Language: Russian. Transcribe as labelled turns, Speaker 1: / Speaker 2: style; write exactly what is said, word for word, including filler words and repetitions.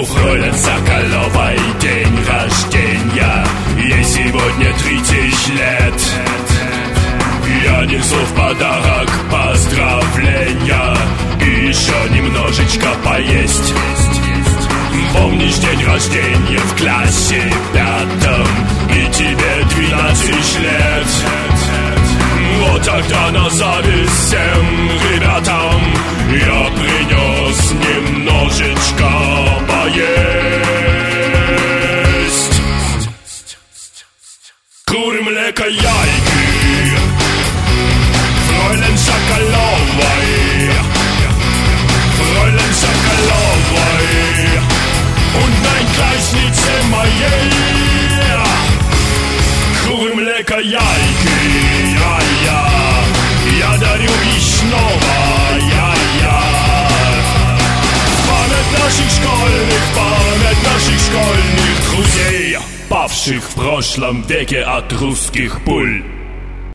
Speaker 1: У фройлен Соколовой день рождения. Ей сегодня тридцать лет. Я несу в подарок поздравления и еще немножечко поесть. Помнишь день рождения в классе пятом, и тебе двенадцать лет? Вот тогда на зависть всем ребятам я принес немножечко поесть. Куры, млеко, яйки фройлен Соколовой, фройлен Соколовой und Einklassnice моей. Куры, млеко, яйки, я-я, я дарю и снова, я-я. Память наших школьных, память наших школьных друзей, павших в прошлом веке от русских пуль.